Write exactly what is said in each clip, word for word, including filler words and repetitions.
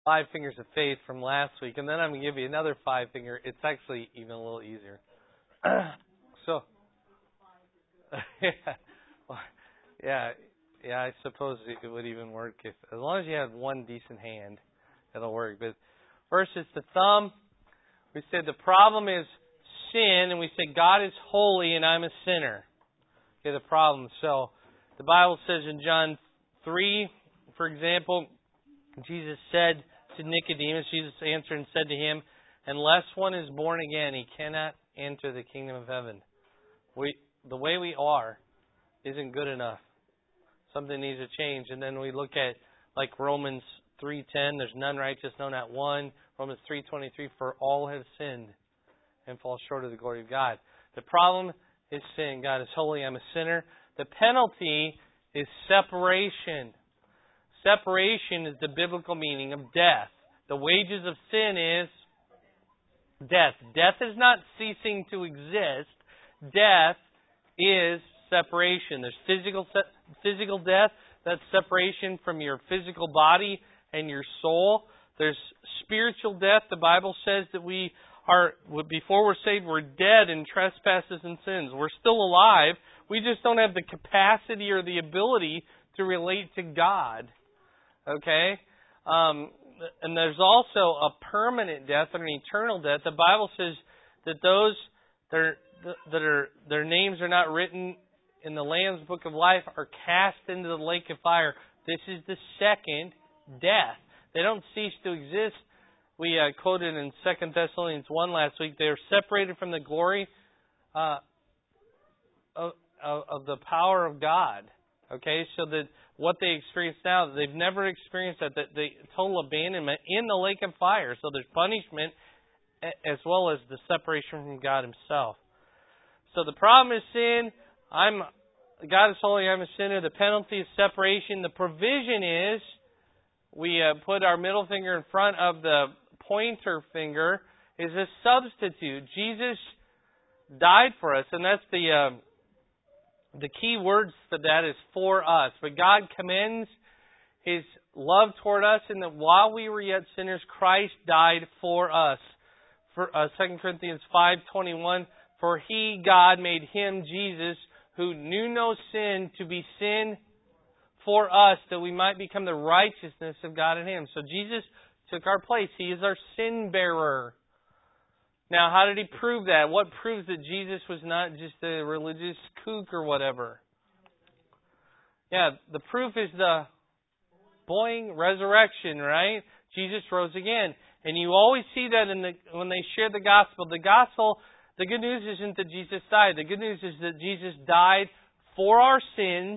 five fingers of faith from last week, and then I'm going to give you another five finger. It's actually even a little easier. so, yeah, well, yeah, yeah. I suppose it would even work if, as long as you have one decent hand, it'll work. But first, it's the thumb. We said the problem is sin, and we said God is holy, and I'm a sinner. Okay, the problem. So, the Bible says in John three, for example, Jesus said to Nicodemus, Jesus answered and said to him, unless one is born again, he cannot enter the kingdom of heaven. We, the way we are isn't good enough. Something needs to change. And then we look at like Romans three ten, there's none righteous, no, not one. Romans three twenty-three, for all have sinned and fall short of the glory of God. The problem is sin. God is holy, I'm a sinner. The penalty is separation. Separation is the biblical meaning of death. The wages of sin is death. Death is not ceasing to exist. Death is separation. There's physical physical death. That's separation from your physical body and your soul. There's spiritual death. The Bible says that we are, before we're saved, we're dead in trespasses and sins. We're still alive. We just don't have the capacity or the ability to relate to God. Okay? Um, and there's also a permanent death or an eternal death. The Bible says that those that are, that are their names are not written in the Lamb's Book of Life are cast into the lake of fire. This is the second death. They don't cease to exist. We uh, quoted in Second Thessalonians one last week, they are separated from the glory uh, of, of, of the power of God. Okay, so that what they experience now, they've never experienced that, that the total abandonment in the lake of fire. So there's punishment as well as the separation from God Himself. So the problem is sin. I'm God is holy, I'm a sinner. The penalty is separation. The provision is we uh, put our middle finger in front of the pointer finger is a substitute. Jesus died for us, and that's the... Uh, The key words for that is for us. But God commends His love toward us in that while we were yet sinners, Christ died for us. For uh, Second Corinthians five twenty-one, for He, God, made Him, Jesus, who knew no sin, to be sin for us, that we might become the righteousness of God in Him. So Jesus took our place. He is our sin bearer. Now, how did He prove that? What proves that Jesus was not just a religious kook or whatever? Yeah, the proof is the boing resurrection, right? Jesus rose again. And you always see that in the when they share the gospel. The gospel, the good news isn't that Jesus died. The good news is that Jesus died for our sins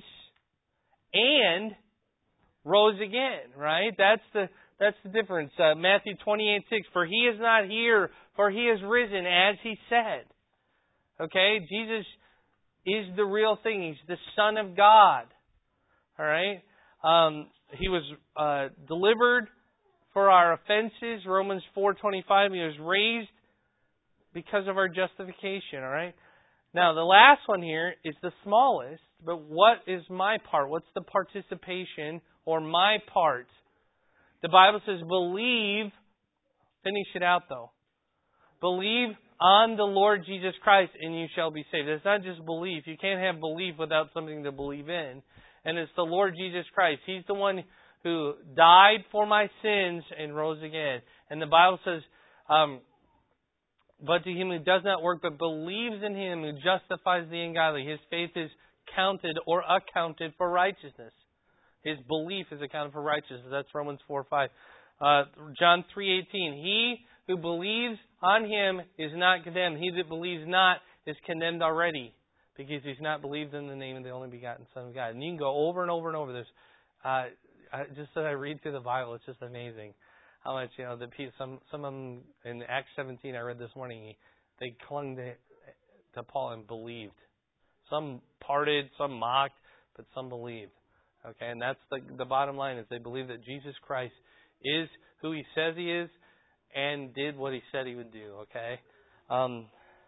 and rose again, right? That's the That's the difference. Uh, Matthew twenty-eight six, for He is not here, for He is risen, as He said. Okay? Jesus is the real thing. He's the Son of God. All right? Um, he was uh, delivered for our offenses, Romans four twenty-five. He was raised because of our justification. All right? Now, the last one here is the smallest, but what is my part? What's the participation or my part? The Bible says, believe, finish it out though. Believe on the Lord Jesus Christ and you shall be saved. It's not just belief. You can't have belief without something to believe in. And it's the Lord Jesus Christ. He's the one who died for my sins and rose again. And the Bible says, um, but to him who does not work but believes in Him who justifies the ungodly, his faith is counted or accounted for righteousness. His belief is accounted for righteousness. That's Romans four five. Uh, John three eighteen. He who believes on Him is not condemned. He that believes not is condemned already, because he's not believed in the name of the only begotten Son of God. And you can go over and over and over this. Uh, I, just as I read through the Bible, it's just amazing how much, you know, the some some of them in Acts seventeen I read this morning, they clung to, to Paul and believed. Some parted, some mocked, but some believed. Okay, and that's the the bottom line is they believe that Jesus Christ is who He says He is and did what He said He would do. Okay, um,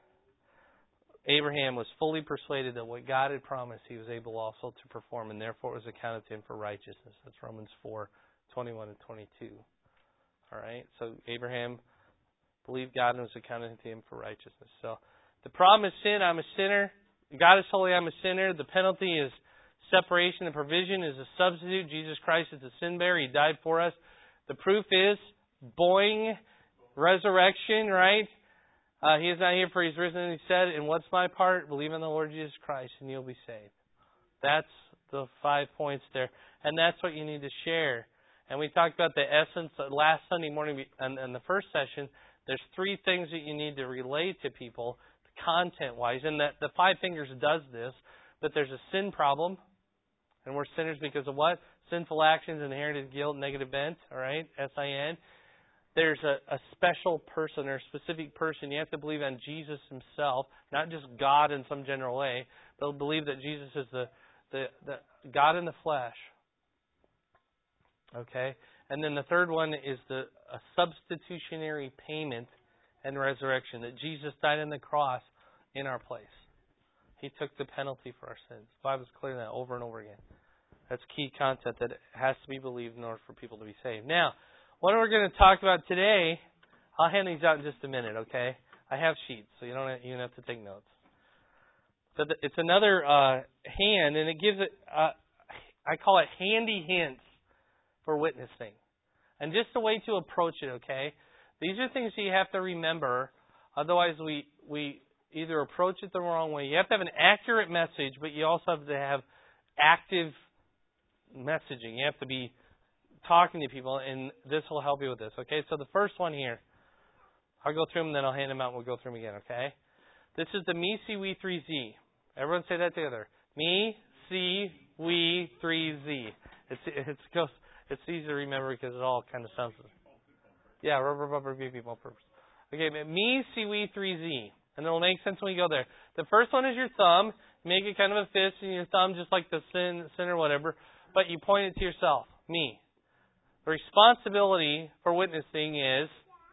Abraham was fully persuaded that what God had promised He was able also to perform, and therefore it was accounted to him for righteousness. That's Romans four twenty-one and twenty-two. All right? So Abraham believed God and was accounted to him for righteousness. So the problem is sin. I'm a sinner. God is holy. I'm a sinner. The penalty is separation. The provision is a substitute. Jesus Christ is the sin bearer. He died for us. The proof is boing, resurrection, right? Uh, he is not here for He's risen, and He said, and what's my part? Believe in the Lord Jesus Christ, and you'll be saved. That's the five points there. And that's what you need to share. And we talked about the essence last Sunday morning in the first session. There's three things that you need to relate to people, content-wise. And that the Five Fingers does this. But there's a sin problem. And we're sinners because of what? Sinful actions, inherited guilt, negative bent. All right? S I N. There's a, a special person or a specific person. You have to believe on Jesus Himself, not just God in some general way, but believe that Jesus is the, the, the God in the flesh. Okay? And then the third one is the a substitutionary payment and resurrection, that Jesus died on the cross in our place. He took the penalty for our sins. The Bible's clear on that over and over again. That's key concept that has to be believed in order for people to be saved. Now, what we're going to talk about today, I'll hand these out in just a minute, okay? I have sheets, so you don't even have to take notes. But it's another uh, hand, and it gives it, uh, I call it handy hints for witnessing. And just a way to approach it, okay? These are things you have to remember. Otherwise, we, we either approach it the wrong way. You have to have an accurate message, but you also have to have active messaging. You have to be talking to people, and this will help you with this. Okay, so the first one here, I'll go through them, then I'll hand them out, and we'll go through them again, okay? This is the me, see, we, three, Z. Everyone say that together. Me, see, we, three, Z. It's it's goes it's easy to remember because it all kind of sounds. Yeah, rubber, bumper, beep, beep, bumper. Okay, me, see, we, three, Z. And it'll make sense when we go there. The first one is your thumb. Make it kind of a fist in your thumb, just like the sin, sin or whatever. But you point it to yourself. Me. The responsibility for witnessing is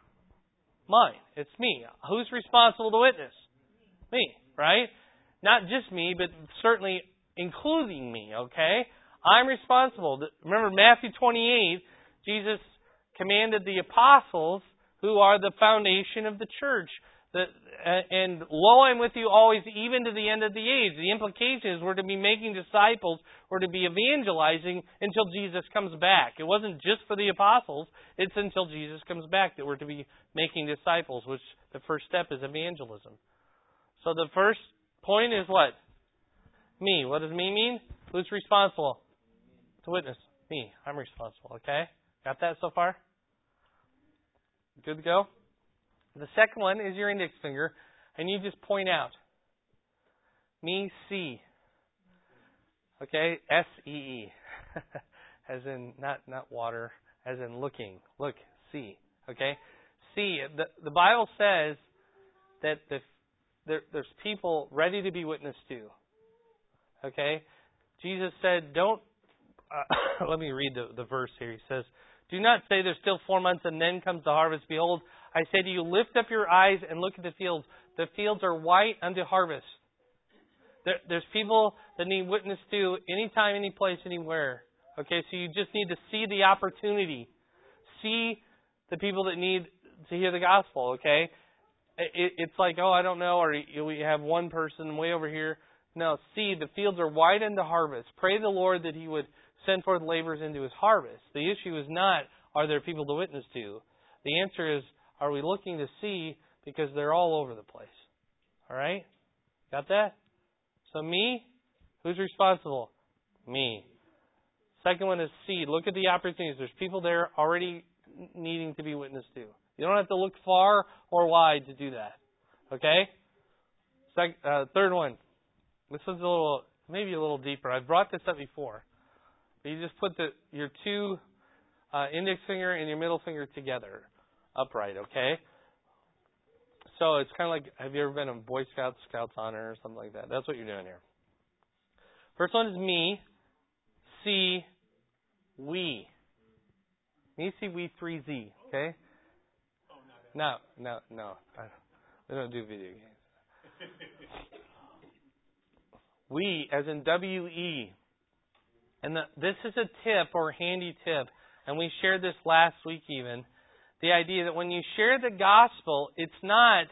mine. It's me. Who's responsible to witness? Me, right? Not just me, but certainly including me, okay? I'm responsible. Remember Matthew twenty-eight, Jesus commanded the apostles, who are the foundation of the church, that, and lo, I'm with you always, even to the end of the age. The implication is we're to be making disciples, we're to be evangelizing until Jesus comes back. It wasn't just for the apostles, it's until Jesus comes back that we're to be making disciples, which the first step is evangelism. So the first point is what? Me. What does me mean? Who's responsible to witness? Me. I'm responsible, okay? Got that so far? Good to go? The second one is your index finger, and you just point out. Me, see. Okay? S E E. As in, not not water, as in looking. Look, see. Okay? See. The, the Bible says that the, there, there's people ready to be witnessed to. Okay? Jesus said, don't, uh, let me read the, the verse here. He says, do not say there's still four months and then comes the harvest. Behold, I say to you, lift up your eyes and look at the fields. The fields are white unto harvest. There, there's people that need witness to anytime, any place, anywhere. Okay, so you just need to see the opportunity. See the people that need to hear the gospel, okay? It, it's like, oh, I don't know, or we have one person way over here. No, see, the fields are white unto harvest. Pray the Lord that He would send forth laborers into His harvest. The issue is not, are there people to witness to? The answer is, are we looking to see, because they're all over the place. All right? Got that? So me, who's responsible? Me. Second one is see. Look at the opportunities. There's people there already needing to be witnessed to. You don't have to look far or wide to do that. Okay? Second, uh, third one. This is a little, maybe a little deeper. I've brought this up before. But you just put the, your two uh, index finger and your middle finger together, upright, okay? So it's kind of like, have you ever been a Boy Scout, Scouts Honor, or something like that? That's what you're doing here. First one is me, see, we. Me, see, we, three, Z, okay? No, no, no. We don't do video games. We, as in W E. And the, this is a tip or handy tip, and we shared this last week even. the idea that when you share the gospel, it's not,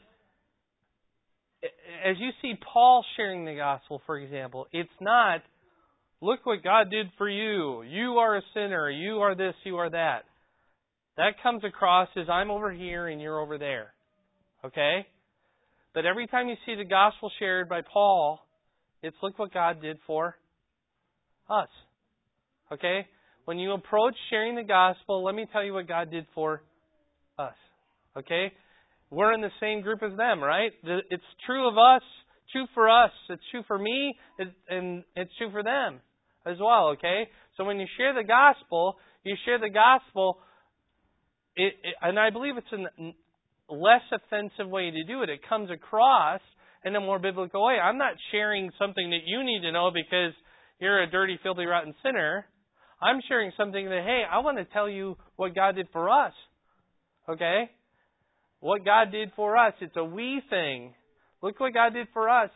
as you see Paul sharing the gospel, for example, it's not, look what God did for you. You are a sinner. You are this, you are that. That comes across as I'm over here and you're over there. Okay? But every time you see the gospel shared by Paul, it's look what God did for us. Okay? When you approach sharing the gospel, let me tell you what God did for us. Okay? We're in the same group as them, right? It's true of us, true for us, it's true for me, and it's true for them as well, okay? So when you share the gospel, you share the gospel, it, it, and I believe it's a less offensive way to do it. It comes across in a more biblical way. I'm not sharing something that you need to know because you're a dirty, filthy, rotten sinner. I'm sharing something that, hey, I want to tell you what God did for us. Okay? What God did for us. It's a we thing. Look what God did for us.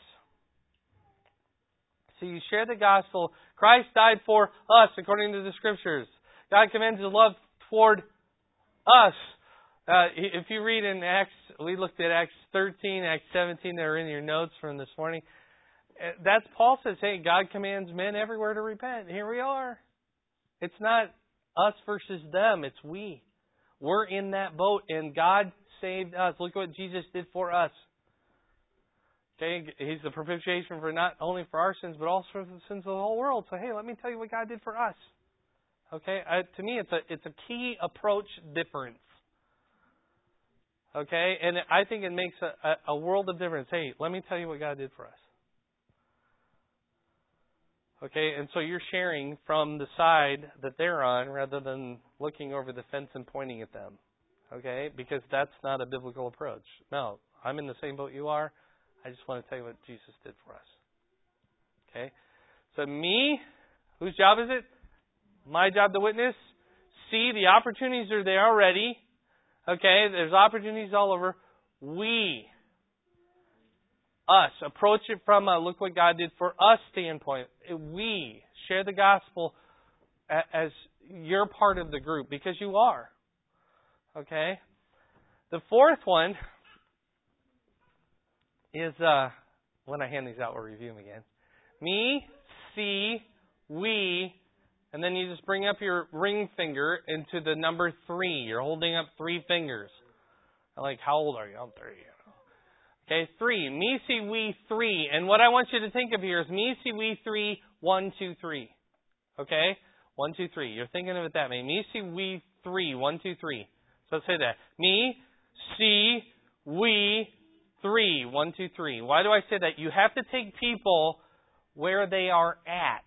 So you share the gospel. Christ died for us according to the Scriptures. God commends His love toward us. Uh, if you read in Acts, we looked at Acts thirteen, Acts seventeen, they're in your notes from this morning. That's Paul says, hey, God commands men everywhere to repent. Here we are. It's not us versus them. It's we. We're in that boat, and God saved us. Look what Jesus did for us. Okay, He's the propitiation for not only for our sins, but also for the sins of the whole world. So, hey, let me tell you what God did for us. Okay, I, to me, it's a it's a key approach difference. Okay, and I think it makes a, a, a world of difference. Hey, let me tell you what God did for us. Okay, and so you're sharing from the side that they're on rather than looking over the fence and pointing at them. Okay, because that's not a biblical approach. No, I'm in the same boat you are. I just want to tell you what Jesus did for us. Okay, so me, whose job is it? My job to witness. See, the opportunities are there already. Okay, there's opportunities all over. We, us, approach it from a look what God did for us standpoint. We share the gospel as you're part of the group because you are. Okay? The fourth one is, uh, when I hand these out, we'll review them again. Me, see, we, and then you just bring up your ring finger into the number three. You're holding up three fingers. I'm like, how old are you? I'm three. Okay, three. Me, see, we, three. And what I want you to think of here is me, see, we, three, one, two, three. Okay? One, two, three. You're thinking of it that way. Me, see, we, three. One, two, three. So say that. Me, see, we, three. One, two, three. Why do I say that? You have to take people where they are at.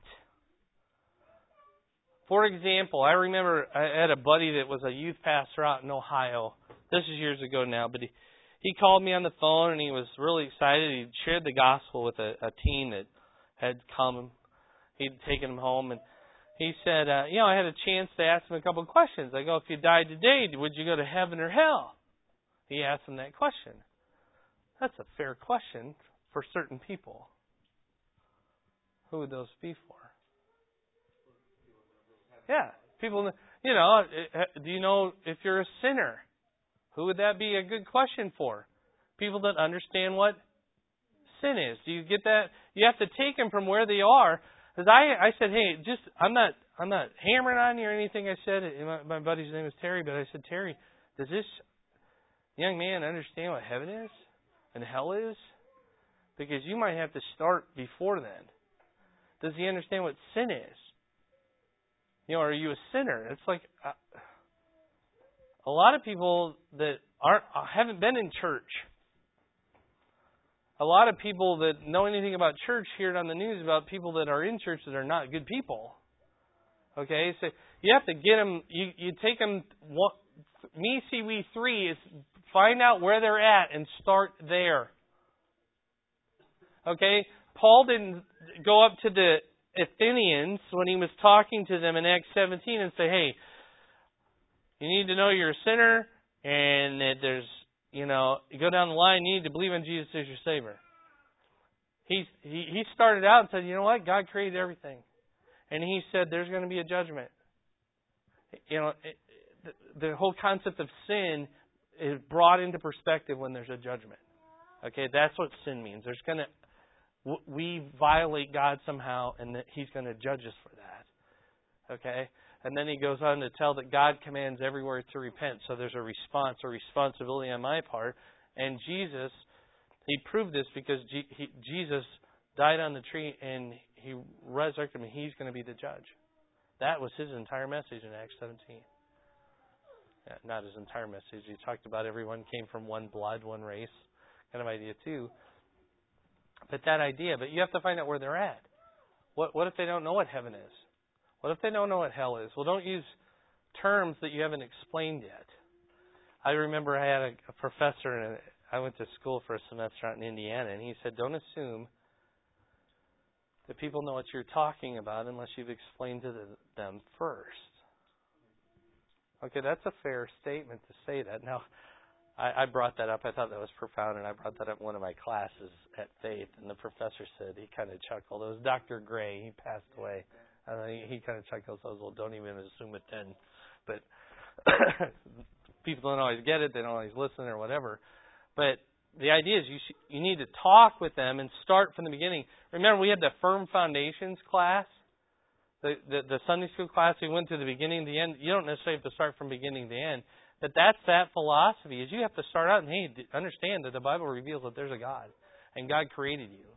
For example, I remember I had a buddy that was a youth pastor out in Ohio. This is years ago now, but he, he called me on the phone and he was really excited. He shared the gospel with a, a teen that had come. He'd taken him home, and he said, uh, you know, I had a chance to ask him a couple of questions. I go, if you died today, would you go to heaven or hell? He asked him that question. That's a fair question for certain people. Who would those be for? Yeah, people, you know, do you know if you're a sinner? Who would that be a good question for? People that understand what sin is. Do you get that? You have to take them from where they are. Because I, I said, hey, just I'm not, I'm not hammering on you or anything. I said, my, my buddy's name is Terry, but I said, Terry, does this young man understand what heaven is and hell is? Because you might have to start before then. Does he understand what sin is? You know, are you a sinner? It's like uh, a lot of people that aren't haven't been in church. A lot of people that know anything about church hear it on the news about people that are in church that are not good people. Okay, so you have to get them. You you take them. What, me, see, we three is find out where they're at and start there. Okay, Paul didn't go up to the Athenians when he was talking to them in Acts seventeen and say, hey, you need to know you're a sinner and that there's, you know, you go down the line, you need to believe in Jesus as your Savior. He, he, he started out and said, you know what? God created everything. And he said there's going to be a judgment. You know, the whole concept of sin is brought into perspective when there's a judgment. Okay, that's what sin means. There's going to, we violate God somehow, and that He's going to judge us for that. Okay, and then He goes on to tell that God commands everywhere to repent. So there's a response, a responsibility on my part. And Jesus, He proved this because G, he, Jesus died on the tree and He resurrected Him. He's going to be the judge. That was His entire message in Acts seventeen. Yeah, not His entire message. He talked about everyone came from one blood, one race, kind of idea too. But that idea, but you have to find out where they're at. What, what if they don't know what heaven is? What if they don't know what hell is? Well, don't use terms that you haven't explained yet. I remember I had a, a professor, and I went to school for a semester out in Indiana, and he said, don't assume that people know what you're talking about unless you've explained to them first. Okay, that's a fair statement to say that. Now, I, I brought that up. I thought that was profound, and I brought that up in one of my classes at Faith, and the professor said, he kind of chuckled. It was Doctor Gray. He passed away. Uh, he, he kind of chuckled. So I was, well, don't even assume it then. But people don't always get it. They don't always listen or whatever. But the idea is you sh- you need to talk with them and start from the beginning. Remember, we had the Firm Foundations class, the, the the Sunday school class. We went to the beginning to the end. You don't necessarily have to start from beginning to end, but that's that philosophy. Is you have to start out and hey, understand that the Bible reveals that there's a God, and God created you,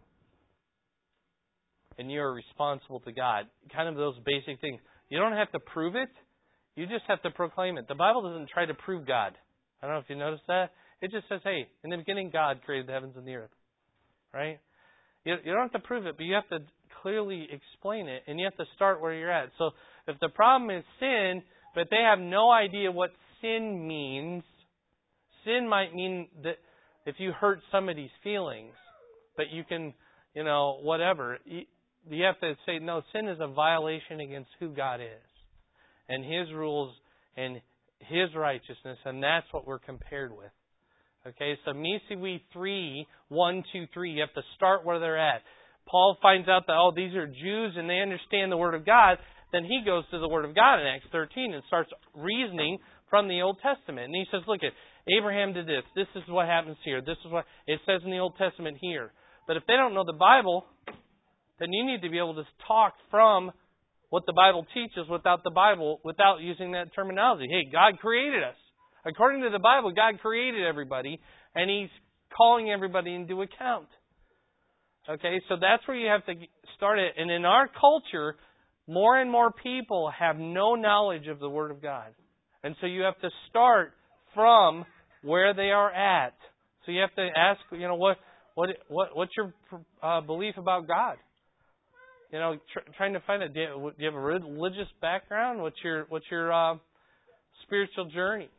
and you are responsible to God. Kind of those basic things. You don't have to prove it. You just have to proclaim it. The Bible doesn't try to prove God. I don't know if you noticed that. It just says, hey, in the beginning, God created the heavens and the earth. Right? You, you don't have to prove it, but you have to clearly explain it, and you have to start where you're at. So if the problem is sin, but they have no idea what sin means, sin might mean that if you hurt somebody's feelings, but you can, you know, whatever. You, you have to say, no, sin is a violation against who God is and His rules and His righteousness, and that's what we're compared with. Okay, so Misiwi three, one, two, three, you have to start where they're at. Paul finds out that, oh, these are Jews and they understand the Word of God. Then he goes to the Word of God in Acts thirteen and starts reasoning from the Old Testament. And he says, look, at Abraham did this. This is what happens here. This is what it says in the Old Testament here. But if they don't know the Bible, then you need to be able to talk from what the Bible teaches without the Bible, without using that terminology. Hey, God created us. According to the Bible, God created everybody, and He's calling everybody into account. Okay, so that's where you have to start it. And in our culture, more and more people have no knowledge of the Word of God. And so you have to start from where they are at. So you have to ask, you know, what what what what's your uh, belief about God? You know, tr- trying to find it. Do you, do you have a religious background? What's your what's your uh, spiritual journey?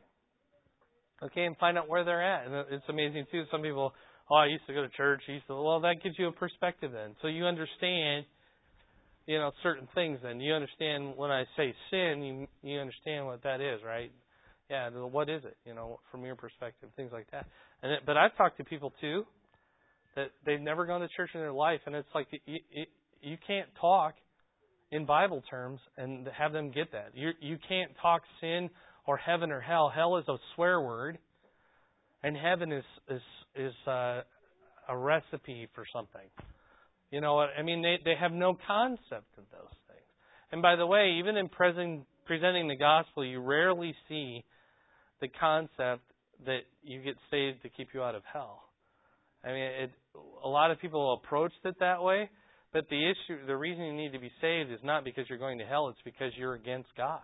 Okay, and find out where they're at. And it's amazing, too. Some people, oh, I used to go to church. I used to, well, that gives you a perspective then. So you understand, you know, certain things then. You understand when I say sin, you you understand what that is, right? Yeah, what is it, you know, from your perspective, things like that. And it, But I've talked to people, too, that they've never gone to church in their life. And it's like you, you, you can't talk in Bible terms and have them get that. You You can't talk sin or heaven or hell. Hell is a swear word, and heaven is is is uh, a recipe for something. You know what I mean? They they have no concept of those things. And by the way, even in present, presenting the gospel, you rarely see the concept that you get saved to keep you out of hell. I mean, it, a lot of people approached it that way, but the issue, the reason you need to be saved is not because you're going to hell; it's because you're against God.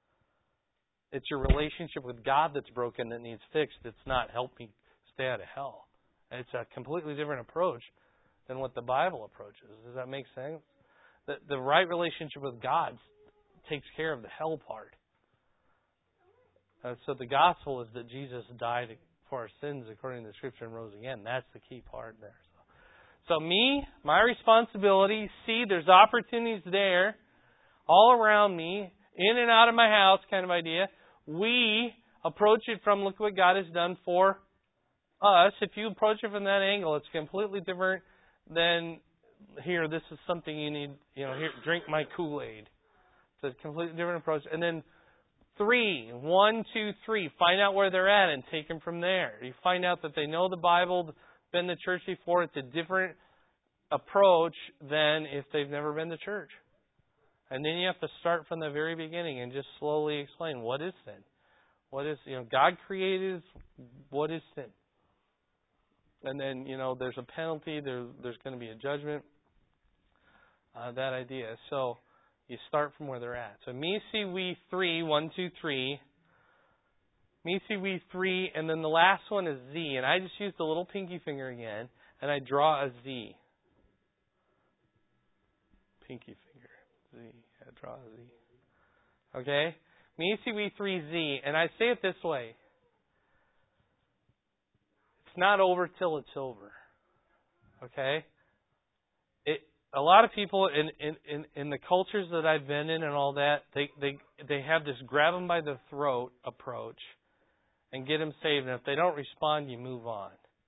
It's your relationship with God that's broken that needs fixed. It's not help me stay out of hell. It's a completely different approach than what the Bible approaches. Does that make sense? The, the right relationship with God takes care of the hell part. Uh, so the gospel is that Jesus died for our sins according to the Scripture and rose again. That's the key part there. So, so me, my responsibility, see there's opportunities there all around me, in and out of my house kind of idea. We approach it from, look what God has done for us. If you approach it from that angle, it's completely different than, here, this is something you need, you know, here, drink my Kool-Aid. It's a completely different approach. And then Three, one, two, three. Find out where they're at and take them from there. You find out that they know the Bible, been to church before. It's a different approach than if they've never been to church. And then you have to start from the very beginning and just slowly explain what is sin. What is, you know, God created, what is sin? And then, you know, there's a penalty, there, there's going to be a judgment. Uh, that idea. So you start from where they're at. So me, see, we, three, one, two, three. Me, see, we, three, and then the last one is Z. And I just use the little pinky finger again, and I draw a Z. Pinky finger. Z. I draw a Z. Okay? Me, see, we, three, Z. And I say it this way. It's not over till it's over. Okay? It. A lot of people in, in, in, in the cultures that I've been in and all that, they, they, they have this grab them by the throat approach and get them saved. And if they don't respond, you move on.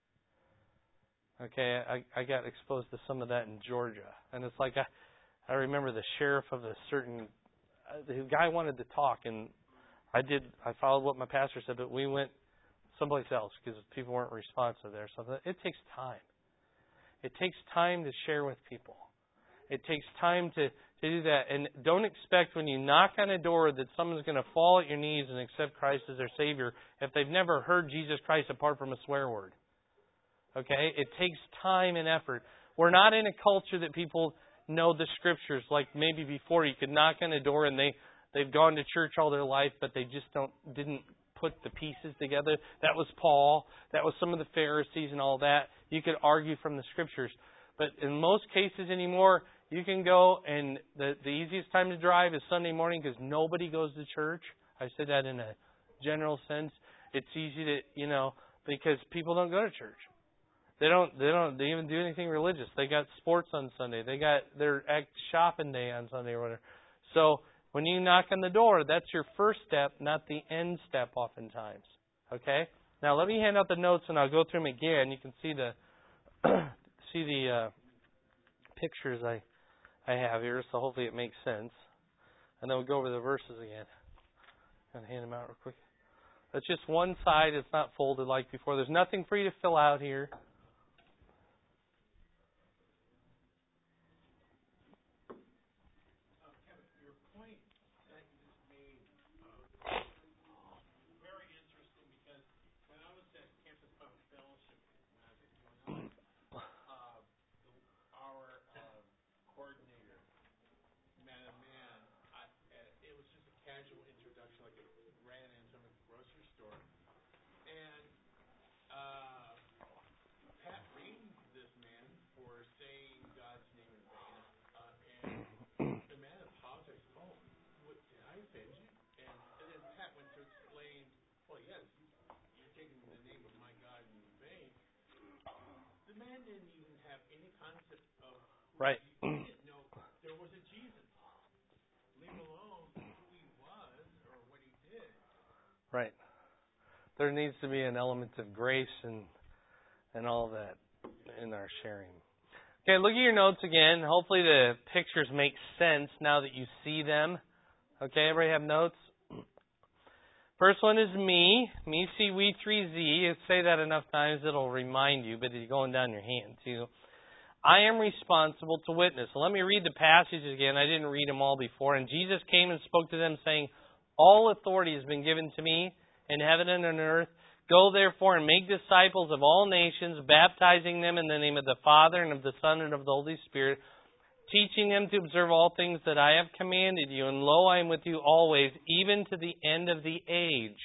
Okay, I, I got exposed to some of that in Georgia. And it's like, I, I remember the sheriff of a certain, uh, the guy wanted to talk, and I did, I followed what my pastor said, but we went someplace else because people weren't responsive there. So it takes time. It takes time to share with people. It takes time to, to do that. And don't expect when you knock on a door that someone's going to fall at your knees and accept Christ as their Savior if they've never heard Jesus Christ apart from a swear word. Okay? It takes time and effort. We're not in a culture that people know the Scriptures like maybe before. You could knock on a door and they, they've gone to church all their life, but they just don't didn't put the pieces together. That was Paul. That was some of the Pharisees and all that. You could argue from the Scriptures. But in most cases anymore, you can go, and the, the easiest time to drive is Sunday morning because nobody goes to church. I said that in a general sense. It's easy to, you know, because people don't go to church. They don't, they don't, they even do anything religious. They got sports on Sunday. They got their act shopping day on Sunday or whatever. So when you knock on the door, that's your first step, not the end step oftentimes. Okay? Now let me hand out the notes and I'll go through them again. You can see the, see the uh, pictures I I have here, so hopefully it makes sense. And then we'll go over the verses again. And hand them out real quick. That's just one side. It's not folded like before. There's nothing for you to fill out here. Right. There was a Jesus, leave alone who he was or what he did. Right. There needs to be an element of grace and and all that in our sharing. Okay, look at your notes again. Hopefully the pictures make sense now that you see them. Okay, everybody have notes? First one is me. Me, see, we, three, Z. You say that enough times, it'll remind you, but it's going down your hand too. I am responsible to witness. So let me read the passages again. I didn't read them all before. And Jesus came and spoke to them, saying, all authority has been given to me in heaven and on earth. Go therefore and make disciples of all nations, baptizing them in the name of the Father and of the Son and of the Holy Spirit, teaching them to observe all things that I have commanded you. And lo, I am with you always, even to the end of the age.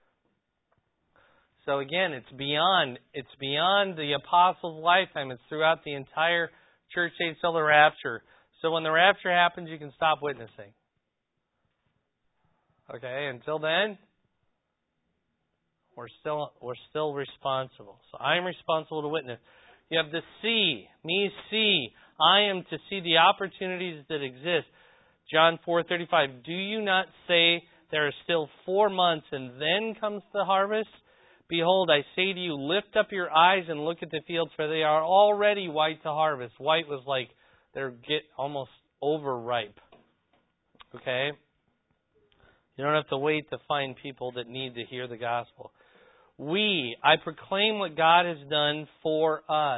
So again, it's beyond it's beyond the apostles' lifetime. It's throughout the entire church age till the rapture. So when the rapture happens, you can stop witnessing. Okay, until then, we're still we're still responsible. So I am responsible to witness. You have the see, me see. I am to see the opportunities that exist. John four thirty-five. Do you not say there are still four months and then comes the harvest? Behold, I say to you, lift up your eyes and look at the fields, for they are already white to harvest. White was like they're get almost overripe. Okay? You don't have to wait to find people that need to hear the gospel. We, I proclaim what God has done for us.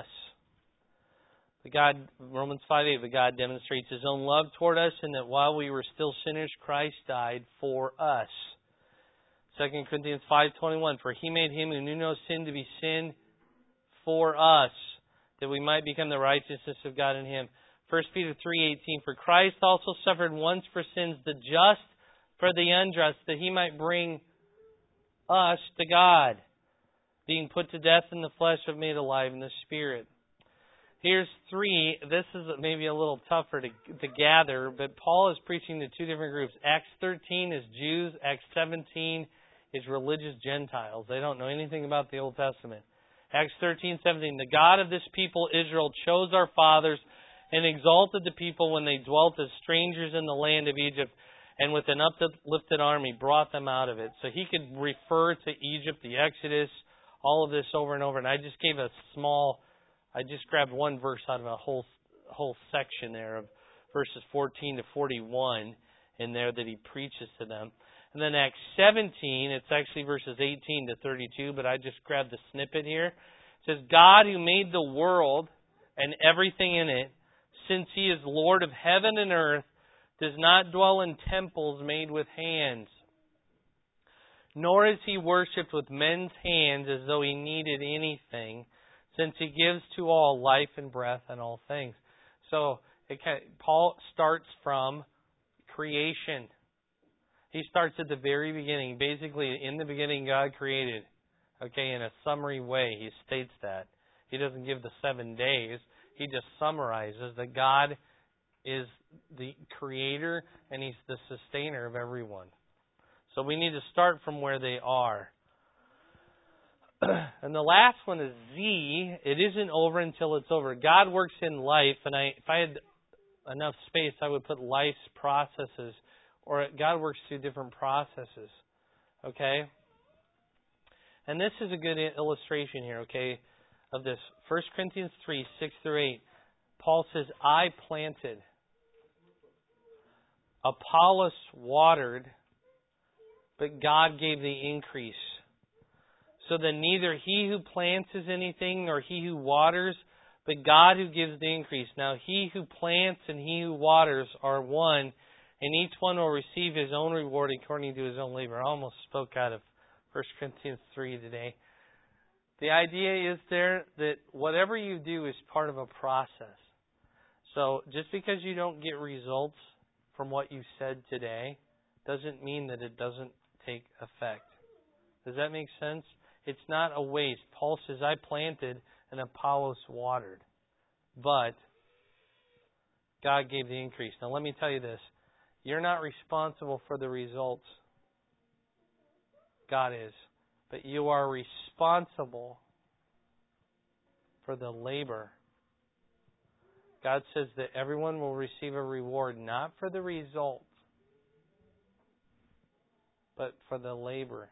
The God, Romans five eight, but God demonstrates His own love toward us in that while we were still sinners, Christ died for us. Second Corinthians five twenty-one, for He made Him who knew no sin to be sin for us, that we might become the righteousness of God in Him. First Peter three eighteen, for Christ also suffered once for sins, the just for the unjust, that He might bring us to God, being put to death in the flesh but made alive in the Spirit. Here's three. This is maybe a little tougher to, to gather, but Paul is preaching to two different groups. Acts thirteen is Jews. Acts seventeen is religious Gentiles. They don't know anything about the Old Testament. Acts thirteen seventeen, the God of this people, Israel, chose our fathers and exalted the people when they dwelt as strangers in the land of Egypt, and with an uplifted army brought them out of it. So he could refer to Egypt, the Exodus, all of this over and over. And I just gave a small... I just grabbed one verse out of a whole whole section there of verses fourteen to forty-one in there that he preaches to them. And then Acts seventeen, it's actually verses eighteen to thirty-two, but I just grabbed the snippet here. It says, God who made the world and everything in it, since He is Lord of heaven and earth, does not dwell in temples made with hands, nor is He worshipped with men's hands as though He needed anything, since He gives to all life and breath and all things. So it can, Paul starts from creation. He starts at the very beginning. Basically, in the beginning, God created. Okay, in a summary way, he states that. He doesn't give the seven days. He just summarizes that God is the creator and He's the sustainer of everyone. So we need to start from where they are. And the last one is Z. It isn't over until it's over. God works in life, and I, if I had enough space, I would put life's processes, or God works through different processes. Okay? And this is a good illustration here, okay, of this. First Corinthians three, six through eight. Paul says, I planted, Apollos watered, but God gave the increase. So that neither he who plants is anything, nor he who waters, but God who gives the increase. Now he who plants and he who waters are one, and each one will receive his own reward according to his own labor. I almost spoke out of First Corinthians three today. The idea is there that whatever you do is part of a process. So just because you don't get results from what you said today doesn't mean that it doesn't take effect. Does that make sense? It's not a waste. Paul says, I planted and Apollos watered. But God gave the increase. Now let me tell you this. You're not responsible for the results. God is. But you are responsible for the labor. God says that everyone will receive a reward not for the result, but for the labor.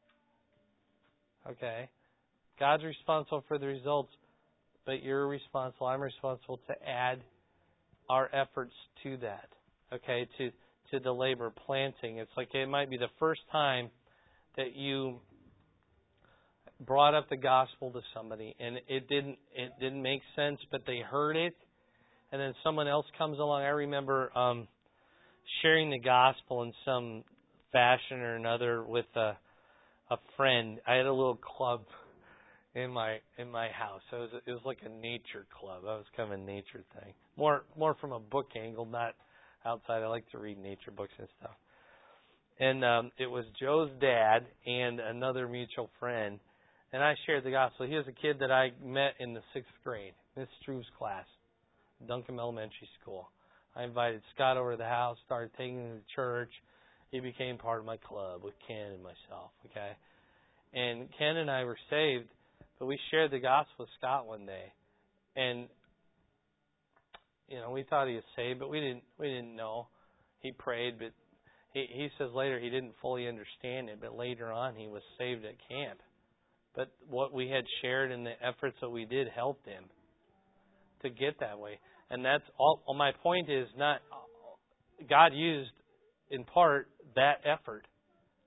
Okay? God's responsible for the results, but you're responsible, I'm responsible to add our efforts to that. Okay? To to the labor, planting. It's like it might be the first time that you brought up the gospel to somebody and it didn't it didn't make sense, but they heard it, and then someone else comes along. I remember um, sharing the gospel in some fashion or another with a a friend. I had a little club in my in my house. It was it was like a nature club. That was kind of a nature thing. More more from a book angle, not outside. I like to read nature books and stuff. And um, it was Joe's dad and another mutual friend. And I shared the gospel. He was a kid that I met in the sixth grade, Miss Struve's class, Duncan Elementary School. I invited Scott over to the house, started taking him to church. He became part of my club with Ken and myself, okay? And Ken and I were saved, but we shared the gospel with Scott one day. And, you know, we thought he was saved, but we didn't we didn't know. He prayed, but he, he says later he didn't fully understand it, but later on he was saved at camp. But what we had shared and the efforts that we did helped him to get that way. And that's all. My point is not, God used, in part, that effort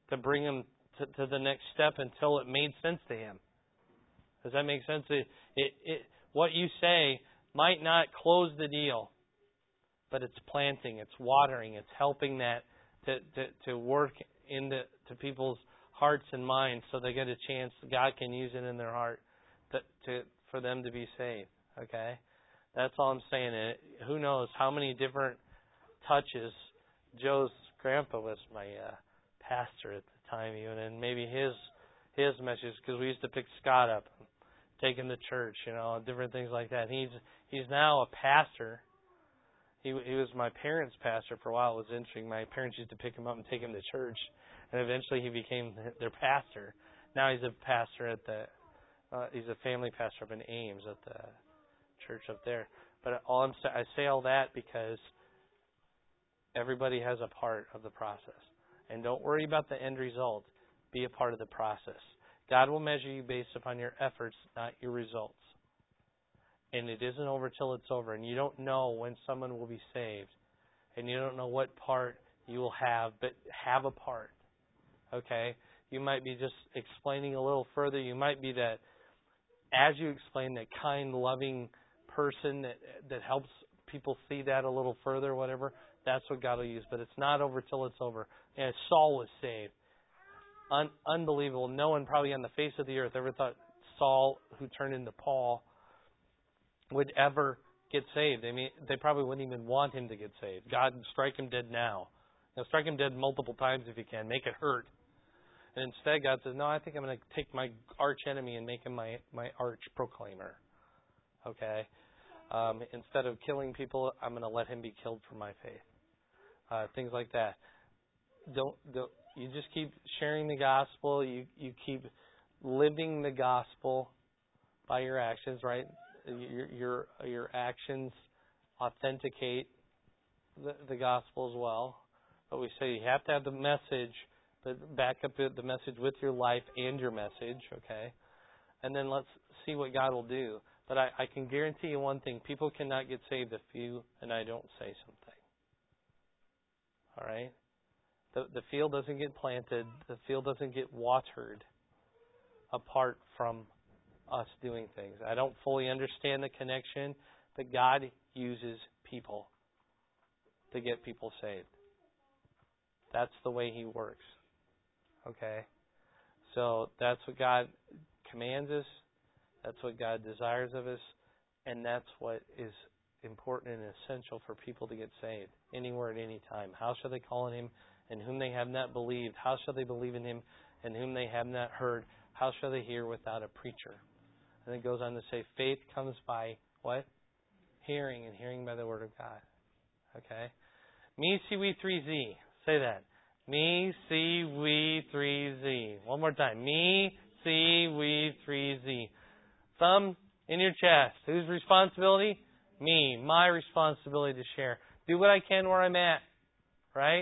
to bring him to, to the next step until it made sense to him. Does that make sense? It, it, it, what you say might not close the deal, but it's planting, it's watering, it's helping that to, to, to work into to people's hearts and minds so they get a chance, God can use it in their heart to, to for them to be saved. Okay? That's all I'm saying. And who knows how many different touches. Joe's grandpa was my uh, pastor at the time even, and maybe his his message, because we used to pick Scott up, take him to church, you know, different things like that. He's he's now a pastor. He he was my parents' pastor for a while. It was interesting. My parents used to pick him up and take him to church, and eventually he became their pastor. Now he's a pastor at the uh, he's a family pastor up in Ames at the church up there. But all I'm I say all that because everybody has a part of the process, and don't worry about the end result. Be a part of the process. God will measure you based upon your efforts, not your results. And it isn't over till it's over. And you don't know when someone will be saved. And you don't know what part you will have, but have a part. Okay? You might be just explaining a little further. You might be that, as you explain, that kind, loving person that that helps people see that a little further, whatever. That's what God will use. But it's not over till it's over. And Saul was saved. Un- unbelievable. No one probably on the face of the earth ever thought Saul, who turned into Paul, would ever get saved. I mean, they probably wouldn't even want him to get saved. God, strike him dead now. Now, strike him dead multiple times if you can. Make it hurt. And instead, God says, no, I think I'm going to take my arch enemy and make him my, my arch proclaimer. Okay? Um, instead of killing people, I'm going to let him be killed for my faith. Uh, things like that. Don't, don't you just keep sharing the gospel. You you keep living the gospel by your actions, right? Your your your actions authenticate the, the gospel as well. But we say you have to have the message, but back up the message with your life and your message, okay? And then let's see what God will do. But I, I can guarantee you one thing: people cannot get saved if you and I don't say something. All right? The, the field doesn't get planted. The field doesn't get watered apart from us doing things. I don't fully understand the connection, but God uses people to get people saved. That's the way He works. Okay? So that's what God commands us. That's what God desires of us. And that's what is important and essential for people to get saved anywhere at any time. How shall they call on Him in whom they have not believed? How shall they believe in Him in whom they have not heard? How shall they hear without a preacher? And it goes on to say, faith comes by what? Hearing, and hearing by the Word of God. Okay? Me, see, we, three, Z. Say that. Me, see, we, three, Z. One more time. Me, see, we, three, Z. Thumb in your chest. Whose responsibility? Me. My responsibility to share. Do what I can where I'm at. Right?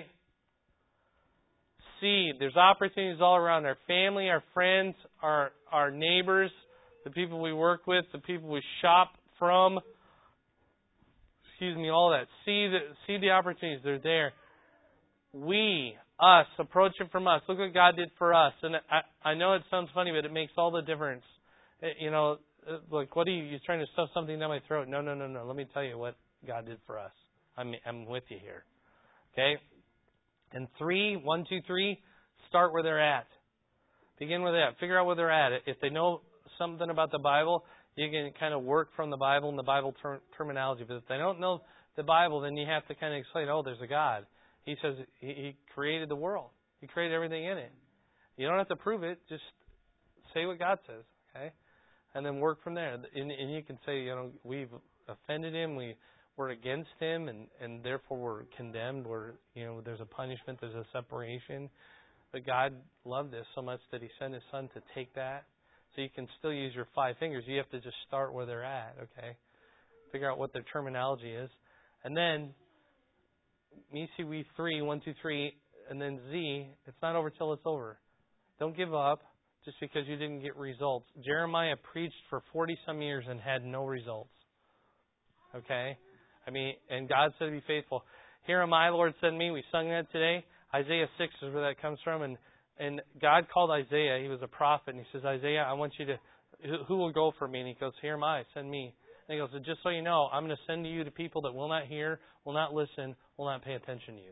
See, there's opportunities all around. Our family, our friends, our our neighbors, the people we work with, the people we shop from. Excuse me, all that. See the see the opportunities. They're there. We, us, approach it from us. Look what God did for us. And I, I know it sounds funny, but it makes all the difference. It, you know, like, what are you, you're trying to stuff something down my throat? No, no, no, no. Let me tell you what God did for us. I'm I'm with you here. Okay? And three, one, two, three, start where they're at. Begin where they're at. Figure out where they're at. If they know something about the Bible, you can kind of work from the Bible and the Bible ter- terminology. But if they don't know the Bible, then you have to kind of explain, oh, there's a God. He says he, he created the world. He created everything in it. You don't have to prove it. Just say what God says, okay? And then work from there. And, and you can say, you know, we've offended Him. We We're against Him, and, and therefore we're condemned. We're, you know, there's a punishment, there's a separation. But God loved us so much that He sent His Son to take that. So you can still use your five fingers. You have to just start where they're at, okay? Figure out what their terminology is. And then, me, see, we, three, one, two, three, and then Z, it's not over till it's over. Don't give up just because you didn't get results. Jeremiah preached for forty-some years and had no results. Okay? I mean, and God said to be faithful. Here am I, Lord, send me. We sung that today. Isaiah six is where that comes from. And And God called Isaiah. He was a prophet. And he says, Isaiah, I want you to, who, who will go for me? And he goes, here am I, send me. And he goes, so just so you know, I'm going to send you to people that will not hear, will not listen, will not pay attention to you.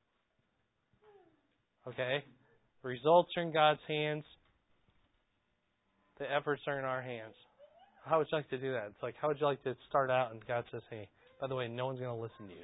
Okay? The results are in God's hands. The efforts are in our hands. How would you like to do that? It's like, how would you like to start out and God says, hey, by the way, no one's going to listen to you.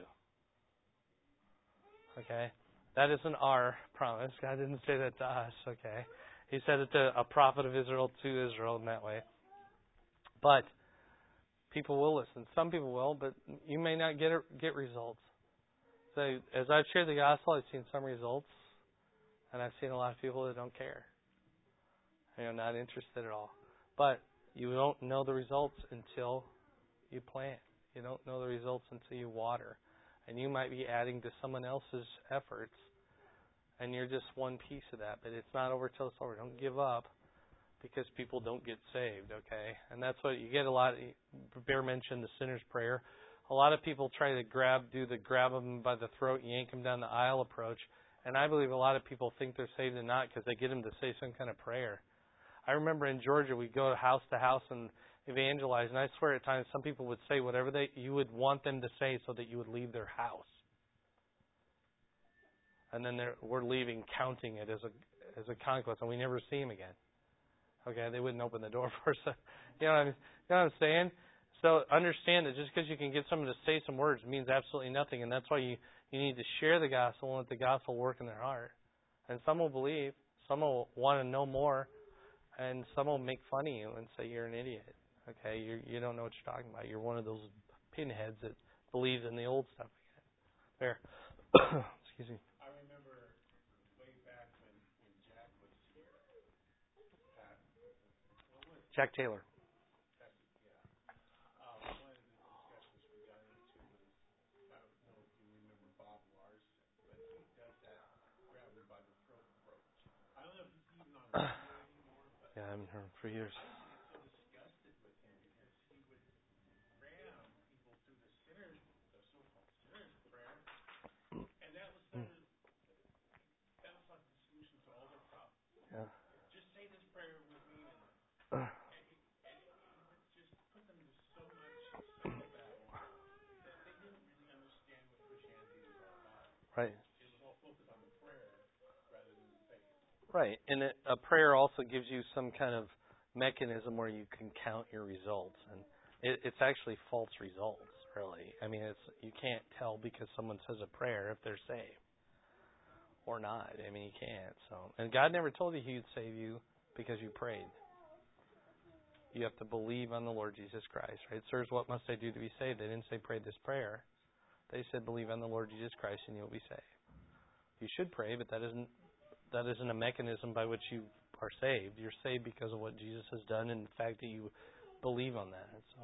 Okay? That isn't our promise. God didn't say that to us. Okay? He said it to a prophet of Israel to Israel in that way. But people will listen. Some people will, but you may not get get results. So as I've shared the gospel, I've seen some results, and I've seen a lot of people that don't care. You know, not interested at all. But you don't know the results until you plant. You don't know the results until you water. And you might be adding to someone else's efforts, and you're just one piece of that. But it's not over till it's over. Don't give up because people don't get saved, okay? And that's what you get a lot. Bear mentioned the sinner's prayer. A lot of people try to grab, do the grab them by the throat, yank them down the aisle approach. And I believe a lot of people think they're saved and not because they get them to say some kind of prayer. I remember in Georgia, we'd go house to house and evangelize, and I swear at times some people would say whatever they you would want them to say so that you would leave their house. And then we're leaving, counting it as a as a conquest, and we never see them again. Okay, they wouldn't open the door for us. You know what I'm, you know what I'm saying? So understand that just because you can get someone to say some words means absolutely nothing, and that's why you, you need to share the gospel and let the gospel work in their heart. And some will believe, some will want to know more, and some will make fun of you and say you're an idiot. Okay, you you don't know what you're talking about. You're one of those pinheads that believes in the old stuff again. There. Excuse me. I remember way back when, when Jack was here. Pat, what was Jack Taylor. That's, yeah. Uh, one of the discussions we got into was, I don't know if you remember Bob Larson, but he does that grab him by the throat approach. I don't know if he's even on radio anymore, but Yeah, I haven't heard him for years. I used to get so disgusted with him because he would ram people through the sinner's, the so-called sinner's prayer, and that was the, that was like the solution to all their problems. Yeah. Just say this prayer with me, and, and, he, and he would just put them to so much soul battle that they didn't really understand what Christianity was all about. Right. It was all focused on the prayer rather than the faith. Right, and it, a prayer also gives you some kind of mechanism where you can count your results, and it, it's actually false results, really. I mean, it's you can't tell because someone says a prayer if they're saved or not. I mean, you can't. So, and God never told you He would save you because you prayed. You have to believe on the Lord Jesus Christ, right? Sirs, what must I do to be saved? They didn't say pray this prayer. They said believe on the Lord Jesus Christ and you'll be saved. You should pray, but that isn't that isn't a mechanism by which you are saved. You're saved because of what Jesus has done and the fact that you believe on that. So,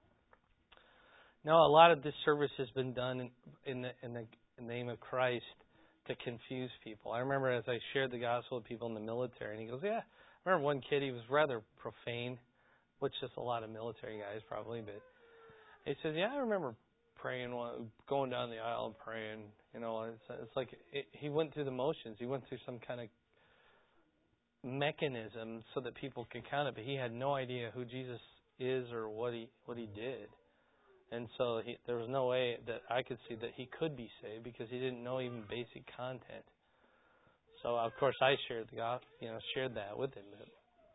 now a lot of disservice has been done in, in, the, in the name of Christ to confuse people. I remember as I shared the gospel with people in the military, and he goes, yeah, I remember one kid, he was rather profane, which is a lot of military guys probably, but he says, yeah, I remember praying, going down the aisle and praying. You know, it's, it's like it, he went through the motions. He went through some kind of mechanism so that people could count it, but he had no idea who Jesus is or what he what he did. And so he, there was no way that I could see that he could be saved because he didn't know even basic content. So of course I shared the gospel, you know, shared that with him. But,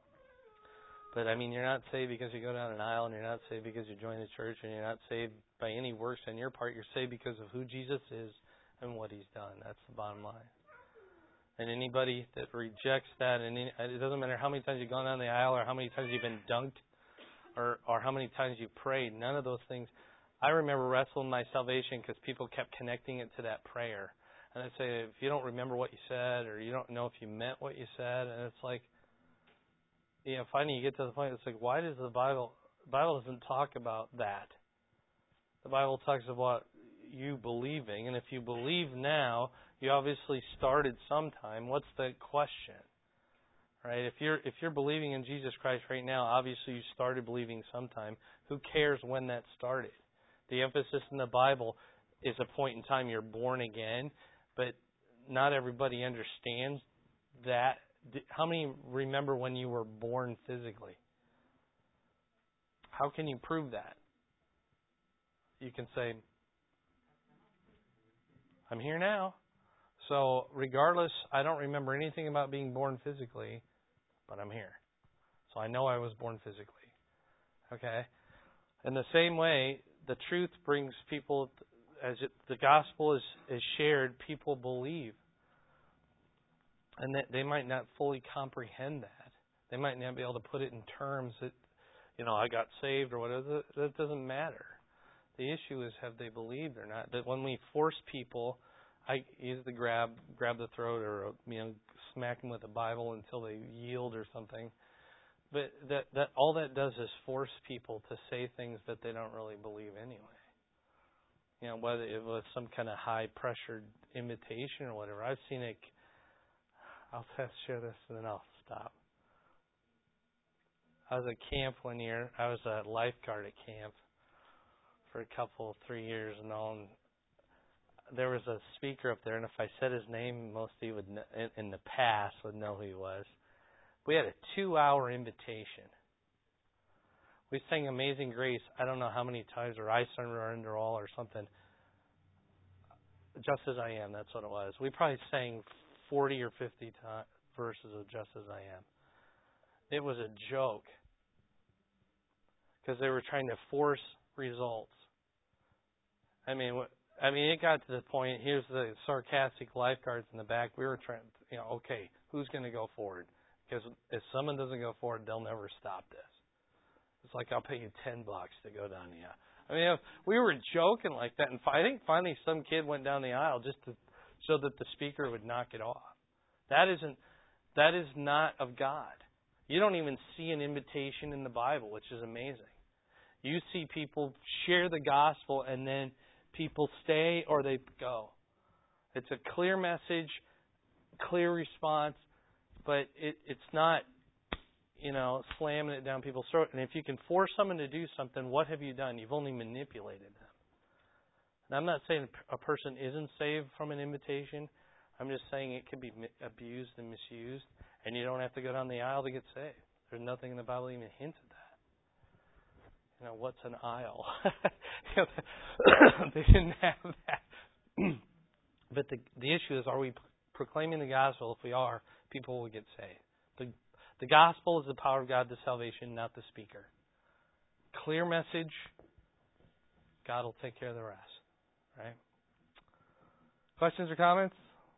but I mean, you're not saved because you go down an aisle, and you're not saved because you join the church, and you're not saved by any works on your part. You're saved because of who Jesus is and what He's done. That's the bottom line. And anybody that rejects that, and it doesn't matter how many times you've gone down the aisle or how many times you've been dunked or, or how many times you've prayed, none of those things. I remember wrestling my salvation because people kept connecting it to that prayer. And they say, if you don't remember what you said or you don't know if you meant what you said, and it's like, you know, finally you get to the point, it's like, why does the Bible, the Bible doesn't talk about that. The Bible talks about you believing, and if you believe now, you obviously started sometime. What's the question? Right? If you're if you're believing in Jesus Christ right now, obviously you started believing sometime. Who cares when that started? The emphasis in the Bible is a point in time you're born again, but not everybody understands that how many remember when you were born physically? How can you prove that? You can say, I'm here now. So regardless, I don't remember anything about being born physically, but I'm here. So I know I was born physically. Okay? In the same way, the truth brings people, as it, the gospel is, is shared, people believe. And that they might not fully comprehend that. They might not be able to put it in terms that, you know, I got saved or whatever. That doesn't matter. The issue is, have they believed or not? That when we force people, I use the grab, grab the throat, or you know, smack them with a Bible until they yield or something. But that that all that does is force people to say things that they don't really believe anyway. You know, whether it was some kind of high pressured imitation or whatever. I've seen it. I'll just share this and then I'll stop. I was at camp one year. I was a lifeguard at camp for a couple, three years and all. And there was a speaker up there, and if I said his name, most of you would know, in, in the past would know who he was. We had a two-hour invitation. We sang Amazing Grace. I don't know how many times, or I Surrender All, or something. Just As I Am. That's what it was. We probably sang forty or fifty to- verses of Just As I Am. It was a joke because they were trying to force results. I mean, I mean, it got to the point. Here's the sarcastic lifeguards in the back. We were trying, you know, okay, who's going to go forward? Because if someone doesn't go forward, they'll never stop this. It's like, I'll pay you ten bucks to go down the aisle. I mean, we were joking like that, and I think finally some kid went down the aisle just to so that the speaker would knock it off. That isn't. That is not of God. You don't even see an invitation in the Bible, which is amazing. You see people share the gospel and then people stay or they go. It's a clear message, clear response, but it, it's not, you know, slamming it down people's throat. And if you can force someone to do something, what have you done? You've only manipulated them. And I'm not saying a person isn't saved from an invitation. I'm just saying it can be abused and misused, and you don't have to go down the aisle to get saved. There's nothing in the Bible that even hints at that. You know, what's an aisle? They didn't have that. But the the issue is, are we proclaiming the gospel? If we are, people will get saved. The, the gospel is the power of God to salvation, not the speaker. Clear message, God will take care of the rest. Right? Questions or comments?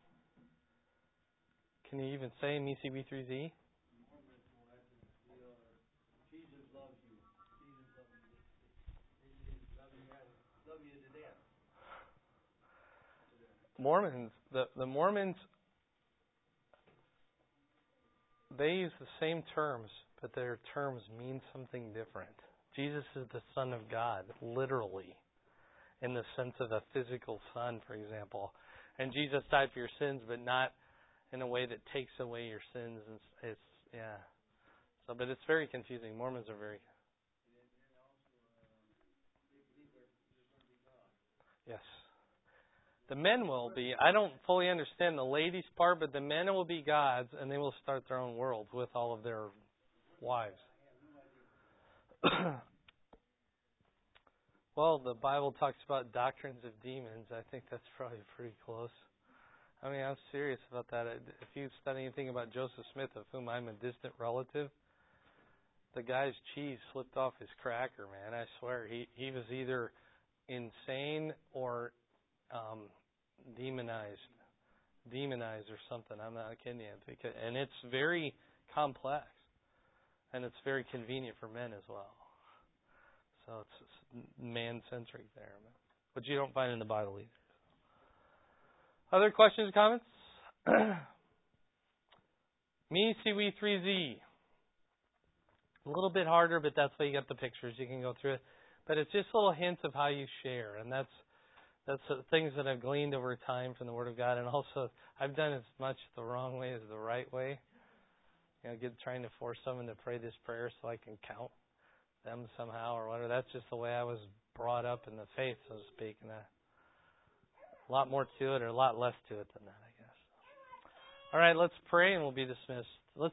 Can you even say in E C B three Z? Mormons, the, the Mormons, they use the same terms, but their terms mean something different. Jesus is the Son of God, literally, in the sense of a physical son, for example. And Jesus died for your sins, but not in a way that takes away your sins. It's, it's yeah. So, but it's very confusing. Mormons are very. Yes. The men will be. I don't fully understand the ladies' part, but the men will be gods, and they will start their own world with all of their wives. Well, the Bible talks about doctrines of demons. I think that's probably pretty close. I mean, I'm serious about that. If you study anything about Joseph Smith, of whom I'm a distant relative, the guy's cheese slipped off his cracker, man. I swear. He, he was either insane or um, demonized. Demonized or something. I'm not kidding you. Because, and it's very complex. And it's very convenient for men as well. So it's man-centric there. But you don't find it in the Bible either. Other questions or comments? Me, C W three Z. A little bit harder, but that's why you got the pictures. You can go through it. But it's just little hints of how you share. And that's that's the things that I've gleaned over time from the Word of God. And also, I've done as much the wrong way as the right way. You know, get, trying to force someone to pray this prayer so I can count them somehow or whatever. That's just the way I was brought up in the faith, so to speak. And a lot more to it or a lot less to it than that, I guess. All right, let's pray and we'll be dismissed. Let's